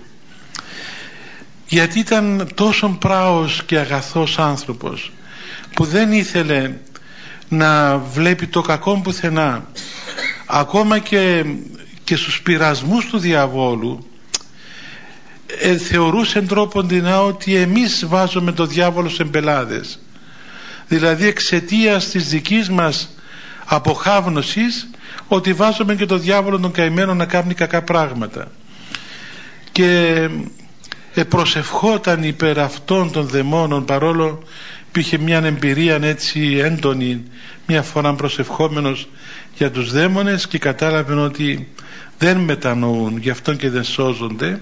γιατί ήταν τόσο πράος και αγαθός άνθρωπος που δεν ήθελε να βλέπει το κακό πουθενά. Ακόμα και, και στους πειρασμούς του διαβόλου ε, θεωρούσε τρόποντινά ότι εμείς βάζουμε το διάβολο σε μπελάδες. Δηλαδή εξαιτίας της δικής μας αποχάβνωσης, ότι βάζουμε και το διάβολο τον καημένο να κάνει κακά πράγματα. Και ε, προσευχόταν υπέρ αυτών των δαιμόνων, παρόλο που είχε μια εμπειρία έτσι έντονη, μια φορά προσευχόμενος για τους δαίμονες, και κατάλαβε ότι δεν μετανοούν, γι' αυτό και δεν σώζονται.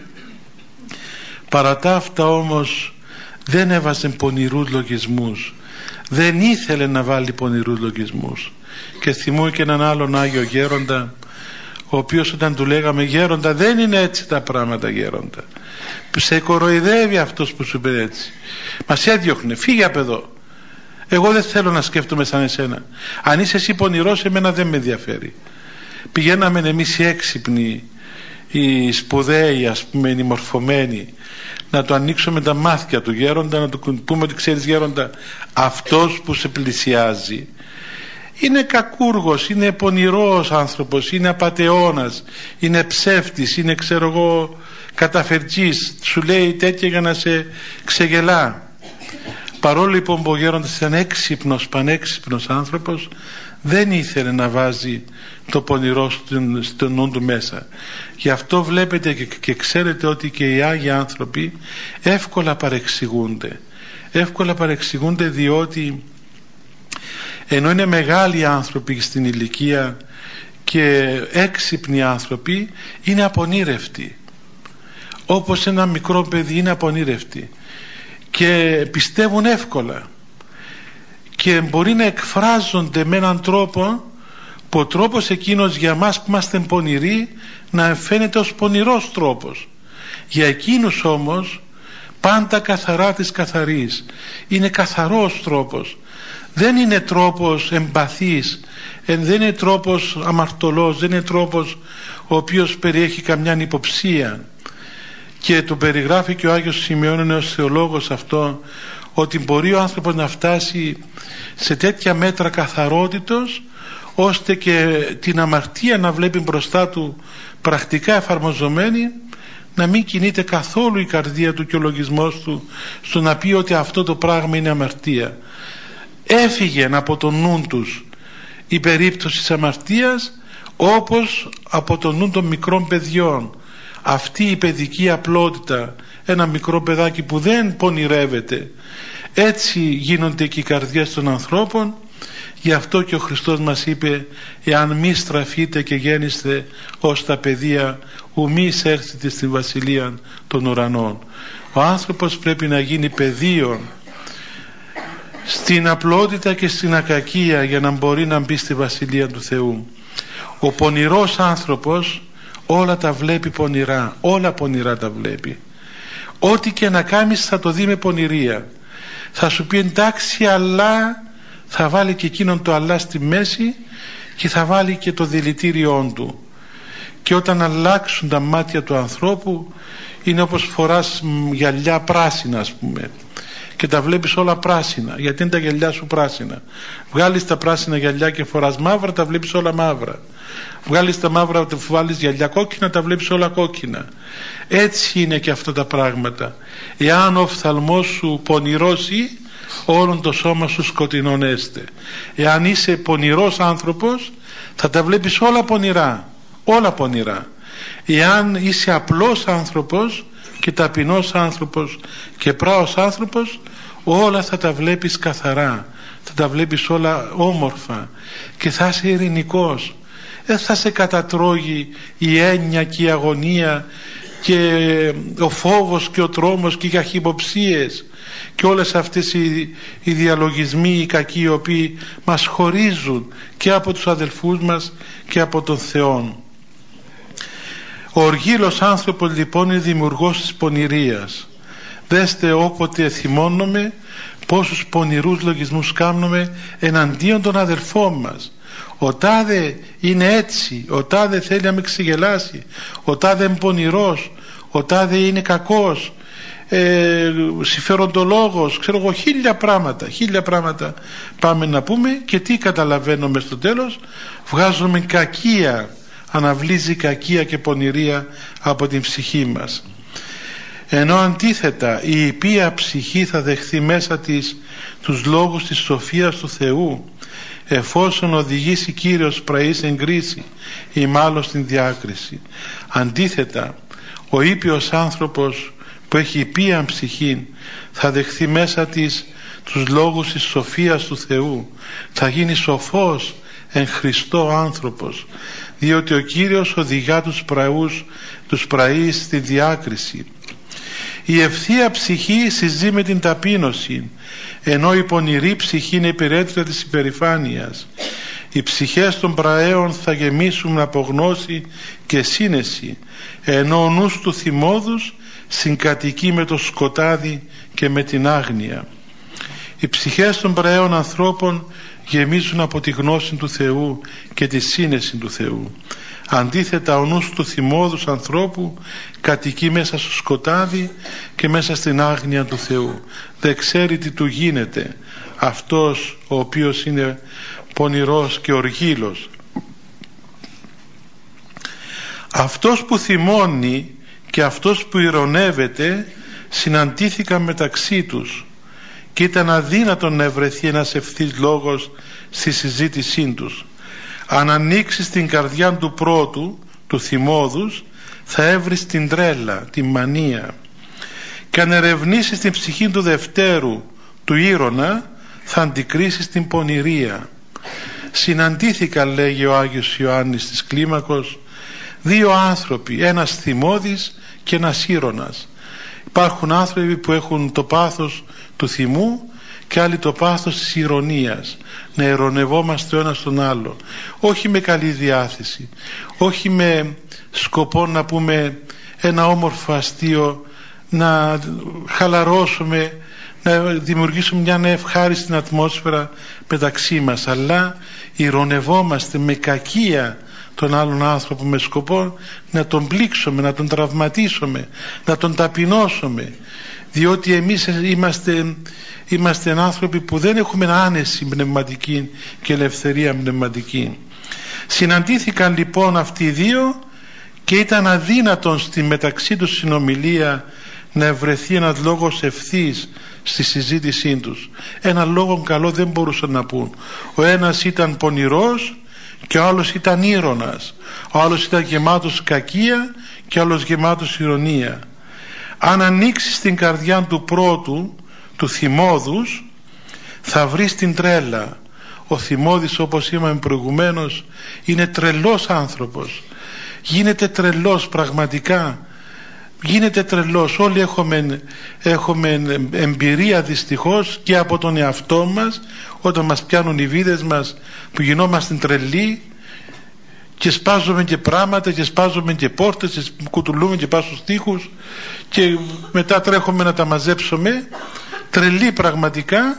Παρά τα αυτά όμως δεν έβαζε πονηρούς λογισμούς, δεν ήθελε να βάλει πονηρούς λογισμούς. Και θυμούμαι και έναν άλλον Άγιο γέροντα, ο οποίος όταν του λέγαμε, γέροντα, δεν είναι έτσι τα πράγματα, γέροντα, σε κοροϊδεύει αυτός που σου είπε έτσι, μας έδιωχνε, φύγε απ' εδώ, εγώ δεν θέλω να σκέφτομαι σαν εσένα, αν είσαι εσύ πονηρός, εμένα δεν με ενδιαφέρει. Πηγαίναμε εμείς οι έξυπνοι, οι σπουδαίοι, ας πούμε, οι μορφωμένοι, να του ανοίξουμε τα μάτια του γέροντα, να του πούμε ότι ξέρεις γέροντα, αυτός που σε πλησιάζει είναι κακούργος, είναι πονηρός άνθρωπος, είναι απατεώνας, είναι ψεύτης, είναι, ξέρω εγώ, καταφερτζής, σου λέει τέτοια για να σε ξεγελά. Παρόλο λοιπόν που ο γέροντας ήταν έξυπνος, πανέξυπνος άνθρωπος, δεν ήθελε να βάζει το πονηρό στο, στο νου του μέσα. Γι' αυτό βλέπετε και, και ξέρετε ότι και οι Άγιοι άνθρωποι εύκολα παρεξηγούνται. Εύκολα παρεξηγούνται διότι ενώ είναι μεγάλοι άνθρωποι στην ηλικία και έξυπνοι άνθρωποι, είναι απονήρευτοι. Όπως ένα μικρό παιδί είναι απονήρευτοι και πιστεύουν εύκολα και μπορεί να εκφράζονται με έναν τρόπο που ο τρόπος εκείνος για μας που είμαστε πονηροί να φαίνεται ως πονηρός τρόπος. Για εκείνους όμως πάντα καθαρά της καθαρής, είναι καθαρός τρόπος, δεν είναι τρόπος εμπαθής, δεν είναι τρόπος αμαρτωλός, δεν είναι τρόπος ο οποίος περιέχει καμιά υποψία. Και το περιγράφει και ο Άγιος Σημειών ως θεολόγος αυτό, ότι μπορεί ο άνθρωπος να φτάσει σε τέτοια μέτρα καθαρότητος ώστε και την αμαρτία να βλέπει μπροστά του πρακτικά εφαρμοζομένη, να μην κινείται καθόλου η καρδία του και ο λογισμός του στο να πει ότι αυτό το πράγμα είναι αμαρτία. Έφυγε από το νου τους η περίπτωση της αμαρτίας, όπως από το νου των μικρών παιδιών. Αυτή η παιδική απλότητα, ένα μικρό παιδάκι που δεν πονηρεύεται, έτσι γίνονται και οι καρδιές των ανθρώπων. Γι' αυτό και ο Χριστός μας είπε, εάν μη στραφείτε και γέννηστε ως τα παιδεία, ου μη εισέρθετε στη βασιλεία των ουρανών. Ο άνθρωπος πρέπει να γίνει παιδείο στην απλότητα και στην ακακία για να μπορεί να μπει στη βασιλεία του Θεού. Ο πονηρός άνθρωπος, όλα τα βλέπει πονηρά, όλα πονηρά τα βλέπει. Ό,τι και να κάνεις θα το δει με πονηρία. Θα σου πει εντάξει, αλλά θα βάλει και εκείνον το αλλά στη μέση και θα βάλει και το δηλητήριόν του. Και όταν αλλάξουν τα μάτια του ανθρώπου, είναι όπως φοράς γυαλιά πράσινα, ας πούμε, και τα βλέπεις όλα πράσινα. Γιατί είναι τα γυαλιά σου πράσινα? Βγάλεις τα πράσινα γυαλιά και φοράς μαύρα, τα βλέπεις όλα μαύρα. Βγάλεις τα μαύρα, βάλεις γυαλιά κόκκινα, τα βλέπεις όλα κόκκινα. Έτσι είναι και αυτά τα πράγματα. Εάν ο οφθαλμός σου πονηρώσει, όλον το σώμα σου σκοτεινώνεστε. Εάν είσαι πονηρός άνθρωπος, θα τα βλέπεις όλα πονηρά, όλα πονηρά. Εάν είσαι απλός άνθρωπος και ταπεινός άνθρωπος και πράος άνθρωπος, όλα θα τα βλέπεις καθαρά, θα τα βλέπεις όλα όμορφα και θα είσαι ειρηνικός. Δεν θα σε κατατρώγει η έννοια και η αγωνία και ο φόβος και ο τρόμος και οι καχυποψίες και όλες αυτές οι, οι διαλογισμοί οι κακοί, οι οποίοι μας χωρίζουν και από τους αδελφούς μας και από τον Θεό. Ο οργήλος άνθρωπος λοιπόν είναι δημιουργός της πονηρίας. Δέστε όποτε θυμώνομαι πόσους πονηρούς λογισμούς κάνουμε εναντίον των αδελφών μας. Ο τάδε είναι έτσι, ο τάδε θέλει να με ξεγελάσει, ο τάδε είναι πονηρός, ο τάδε είναι κακός, ε, συμφεροντολόγος, ξέρω εγώ, χίλια πράγματα, χίλια πράγματα πάμε να πούμε, και τι καταλαβαίνουμε στο τέλος? Βγάζουμε κακία, αναβλύζει κακία και πονηρία από την ψυχή μας. Ενώ αντίθετα η οποία ψυχή θα δεχθεί μέσα της τους λόγους της σοφίας του Θεού, εφόσον οδηγήσει Κύριος πραής εν κρίση ή μάλλον στην διάκριση. Αντίθετα, ο ήπιος άνθρωπος που έχει ήπιαν ψυχή θα δεχθεί μέσα της τους λόγους της σοφίας του Θεού, θα γίνει σοφός εν Χριστώ άνθρωπος, διότι ο Κύριος οδηγά τους πραούς, τους πραείς στη διάκριση. Η ευθεία ψυχή συζεί με την ταπείνωση, ενώ η πονηρή ψυχή είναι υπηρέτρια της υπερηφάνειας. Οι ψυχές των πραέων θα γεμίσουν από γνώση και σύνεση, ενώ ο νους του θυμώδους συγκατοικεί με το σκοτάδι και με την άγνοια. Οι ψυχές των πραέων ανθρώπων γεμίζουν από τη γνώση του Θεού και τη σύνεση του Θεού. Αντίθετα, ο νους του θυμώδους ανθρώπου κατοικεί μέσα στο σκοτάδι και μέσα στην άγνοια του Θεού. Δεν ξέρει τι του γίνεται αυτός ο οποίος είναι πονηρός και οργήλος. Αυτός που θυμώνει και αυτός που ειρωνεύεται συναντήθηκαν μεταξύ τους και ήταν αδύνατον να βρεθεί ένας ευθύς λόγος στη συζήτησή τους. Αν ανοίξεις την καρδιά του πρώτου, του θυμώδους, θα έβρεις την τρέλα, την μανία, και αν ερευνήσεις την ψυχή του δευτέρου, του ήρωνα, θα αντικρίσεις την πονηρία. Συναντήθηκαν, λέγει ο Άγιος Ιωάννης της Κλίμακος, δύο άνθρωποι, ένας θυμώδης και ένας ήρωνας. Υπάρχουν άνθρωποι που έχουν το πάθος του θυμού και άλλοι το πάθος της ηρωνίας, να ειρωνευόμαστε ο ένας τον άλλο, όχι με καλή διάθεση, όχι με σκοπό να πούμε ένα όμορφο αστείο, να χαλαρώσουμε, να δημιουργήσουμε μια ευχάριστη ατμόσφαιρα μεταξύ μας, αλλά ειρωνευόμαστε με κακία τον άλλον άνθρωπο με σκοπό να τον πλήξουμε, να τον τραυματίσουμε, να τον ταπεινώσουμε, διότι εμείς είμαστε, είμαστε άνθρωποι που δεν έχουμε άνεση πνευματική και ελευθερία πνευματική. Συναντήθηκαν λοιπόν αυτοί οι δύο και ήταν αδύνατον στη μεταξύ τους συνομιλία να βρεθεί ένας λόγος ευθύς στη συζήτησή τους. Ένα λόγο καλό δεν μπορούσαν να πούν. Ο ένας ήταν πονηρός και ο άλλος ήταν ήρωνας, ο άλλος ήταν γεμάτος κακία και ο άλλος γεμάτος ηρωνία. Αν ανοίξεις την καρδιά του πρώτου, του θυμώδους, θα βρεις την τρέλα. Ο θυμώδης, όπως είπαμε προηγουμένως, είναι τρελός άνθρωπος, γίνεται τρελός πραγματικά, γίνεται τρελός. Όλοι έχουμε, έχουμε εμπειρία δυστυχώς και από τον εαυτό μας, όταν μας πιάνουν οι βίδες μας που γινόμαστε τρελοί και σπάζουμε και πράγματα και σπάζουμε και πόρτες και κουτουλούμε και πάνω στους τοίχους και μετά τρέχουμε να τα μαζέψουμε. Τρελή πραγματικά.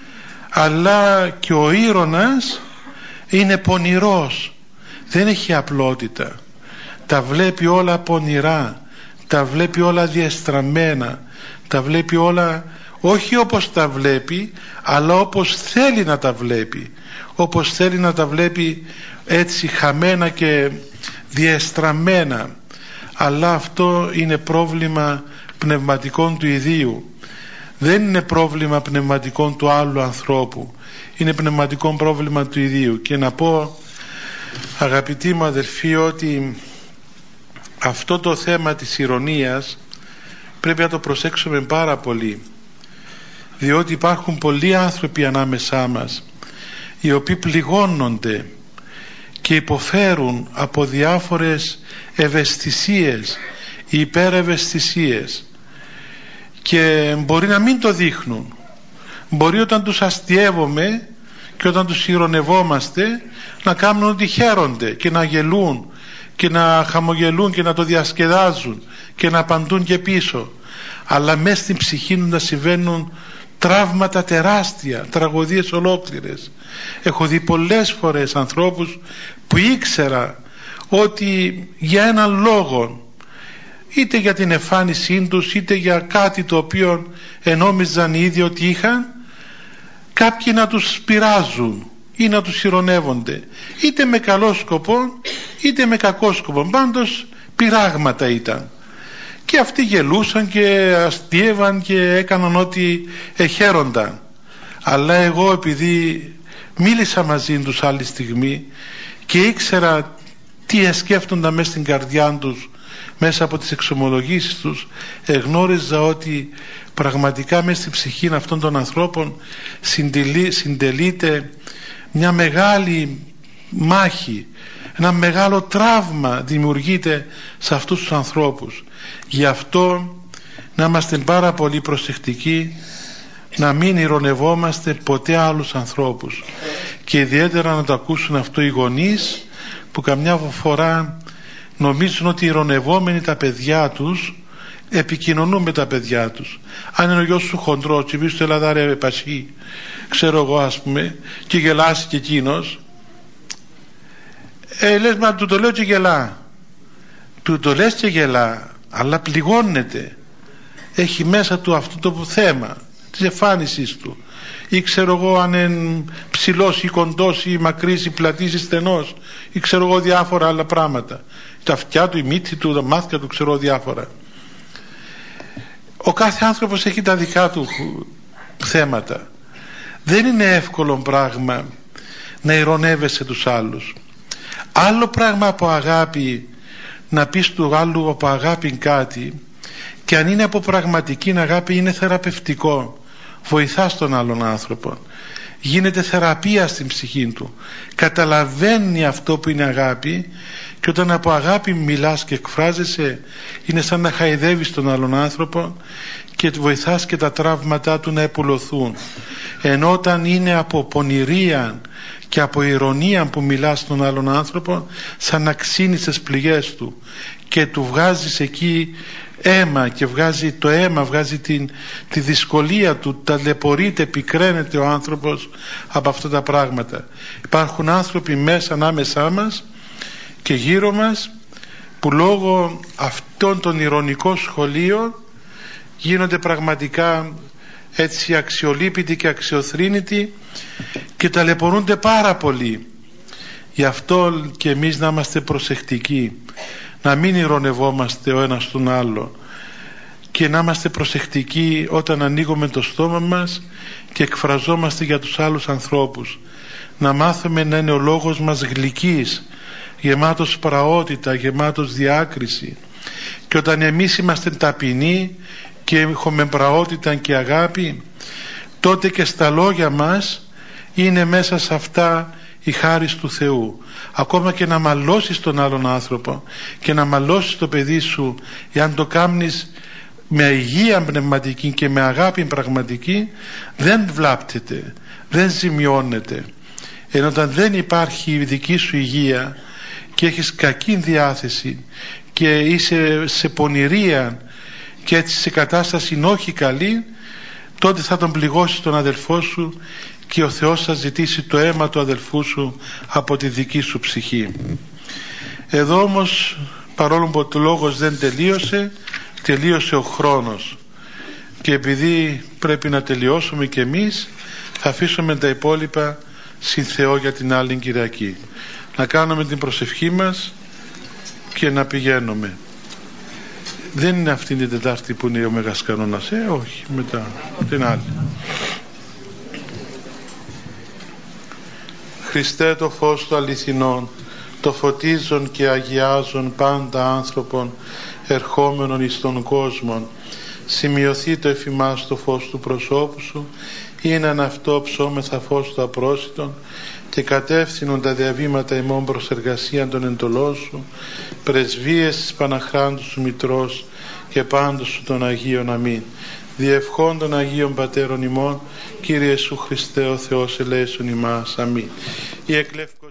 Αλλά και ο ήρωνας είναι πονηρός, δεν έχει απλότητα, τα βλέπει όλα πονηρά, τα βλέπει όλα διεστραμμένα, τα βλέπει όλα όχι όπως τα βλέπει, αλλά όπως θέλει να τα βλέπει, όπως θέλει να τα βλέπει, έτσι χαμένα και διεστραμμένα. Αλλά αυτό είναι πρόβλημα πνευματικών του ιδίου, δεν είναι πρόβλημα πνευματικών του άλλου ανθρώπου, είναι πνευματικό πρόβλημα του ιδίου. Και να πω, αγαπητοί μου αδελφοί, ότι αυτό το θέμα της ηρωνίας πρέπει να το προσέξουμε πάρα πολύ, διότι υπάρχουν πολλοί άνθρωποι ανάμεσά μας οι οποίοι πληγώνονται και υποφέρουν από διάφορες ευαισθησίες, υπερευαισθησίες, και μπορεί να μην το δείχνουν. Μπορεί όταν τους αστιεύουμε και όταν τους ηρωνευόμαστε να κάνουν ότι χαίρονται και να γελούν και να χαμογελούν και να το διασκεδάζουν και να απαντούν και πίσω, αλλά μέσα στην ψυχή του να συμβαίνουν τραύματα τεράστια, τραγωδίες ολόκληρες. Έχω δει πολλές φορές ανθρώπους που ήξερα ότι για έναν λόγο, είτε για την εμφάνισή τους είτε για κάτι το οποίο ενόμιζαν οι ίδιοι ότι είχαν, κάποιοι να τους πειράζουν ή να τους ηρωνεύονται, είτε με καλό σκοπό είτε με κακό σκοπό, πάντως πειράγματα ήταν, και αυτοί γελούσαν και αστείευαν και έκαναν ό,τι εχαίρονταν. Αλλά εγώ, επειδή μίλησα μαζί τους άλλη στιγμή και ήξερα τι σκέφτονταν μέσα στην καρδιά τους, μέσα από τις εξομολογήσεις τους, εγνώριζα ότι πραγματικά μέσα στην ψυχή αυτών των ανθρώπων συντελεί, συντελείται μια μεγάλη μάχη, ένα μεγάλο τραύμα δημιουργείται σε αυτούς τους ανθρώπους. Γι' αυτό να είμαστε πάρα πολύ προσεκτικοί, να μην ηρωνευόμαστε ποτέ άλλους ανθρώπους, και ιδιαίτερα να το ακούσουν αυτό οι γονείς, που καμιά φορά νομίζουν ότι ηρωνευόμενοι τα παιδιά τους επικοινωνούν με τα παιδιά τους. Αν είναι ο γιος σου χοντρός και πεις του «Ελά ρε πασί», ξέρω εγώ ας πούμε, και γελάσει και εκείνος, ε, λες μα του το λέω και γελά, του το λες και γελά, αλλά πληγώνεται, έχει μέσα του αυτό το θέμα της εμφάνισης του, ή ξέρω εγώ αν είναι ψηλός ή κοντός ή μακρύς ή πλατής ή στενός, ή ξέρω εγώ διάφορα άλλα πράγματα, τα αυτιά του, η μύτη του, τα μάτια του, ξέρω διάφορα. Ο κάθε άνθρωπος έχει τα δικά του θέματα. Δεν είναι εύκολο πράγμα να ηρωνεύεσαι τους άλλους. Άλλο πράγμα από αγάπη να πεις του άλλου από αγάπη κάτι, και αν είναι από πραγματική αγάπη είναι θεραπευτικό, βοηθάς τον άλλον άνθρωπο, γίνεται θεραπεία στην ψυχή του, καταλαβαίνει αυτό που είναι αγάπη, και όταν από αγάπη μιλάς και εκφράζεσαι είναι σαν να χαϊδεύεις τον άλλον άνθρωπο και βοηθάς και τα τραύματά του να επουλωθούν. Ενώ όταν είναι από πονηρία και από ηρωνία που μιλάς στον άλλον άνθρωπο, σαν να ξύνεις τις πληγές του και του βγάζεις εκεί αίμα, και βγάζει το αίμα, βγάζει την, τη δυσκολία του, ταλαιπωρείται, πικραίνεται ο άνθρωπος από αυτά τα πράγματα. Υπάρχουν άνθρωποι μέσα ανάμεσά μας και γύρω μας που λόγω αυτών των ηρωνικών σχολείων γίνονται πραγματικά έτσι αξιολύπητοι και αξιοθρήνητοι και ταλαιπωρούνται πάρα πολύ. Γι' αυτό και εμείς να είμαστε προσεκτικοί, να μην ηρωνευόμαστε ο ένας τον άλλο, και να είμαστε προσεκτικοί όταν ανοίγουμε το στόμα μας και εκφραζόμαστε για τους άλλους ανθρώπους. Να μάθουμε να είναι ο λόγος μας γλυκής, γεμάτος πραότητα, γεμάτος διάκριση, και όταν εμείς είμαστε ταπεινοί και έχουμε πραότητα και αγάπη, τότε και στα λόγια μας είναι μέσα σε αυτά η χάρις του Θεού. Ακόμα και να μαλώσεις τον άλλον άνθρωπο και να μαλώσεις το παιδί σου, εάν το κάνεις με υγεία πνευματική και με αγάπη πραγματική, δεν βλάπτεται, δεν ζημιώνεται. Ενώ όταν δεν υπάρχει η δική σου υγεία και έχεις κακή διάθεση και είσαι σε πονηρία και έτσι σε κατάσταση όχι καλή, τότε θα τον πληγώσεις τον αδελφό σου και ο Θεός θα ζητήσει το αίμα του αδελφού σου από τη δική σου ψυχή. Εδώ όμως, παρόλο που ο λόγος δεν τελείωσε, τελείωσε ο χρόνος, και επειδή πρέπει να τελειώσουμε και εμείς, θα αφήσουμε τα υπόλοιπα συν Θεό για την άλλη Κυριακή. Να κάνουμε την προσευχή μας και να πηγαίνουμε. Δεν είναι αυτή την Τετάρτη που είναι ο Μέγας Κανόνας, ε, όχι, μετά την άλλη. Χριστέ, το φως του αληθινών, το φωτίζον και αγιάζον πάντα άνθρωπον ερχόμενον εις τον κόσμο, σημειωθεί το εφ' ημάς το φως του προσώπου σου, είναι αν αυτό ψώμεθα φως του απρόσιτον και κατεύθυνον τα διαβήματα ημών προς εργασία των εντολών σου, πρεσβείες της Παναχράντου σου Μητρός και πάντως σου των Αγίων. Αμήν. Διευχών των Αγίων Πατέρων ημών, Κύριε Ιησού Χριστέ ο Θεός ελέησον ημάς. Αμήν. Η εκλεύκο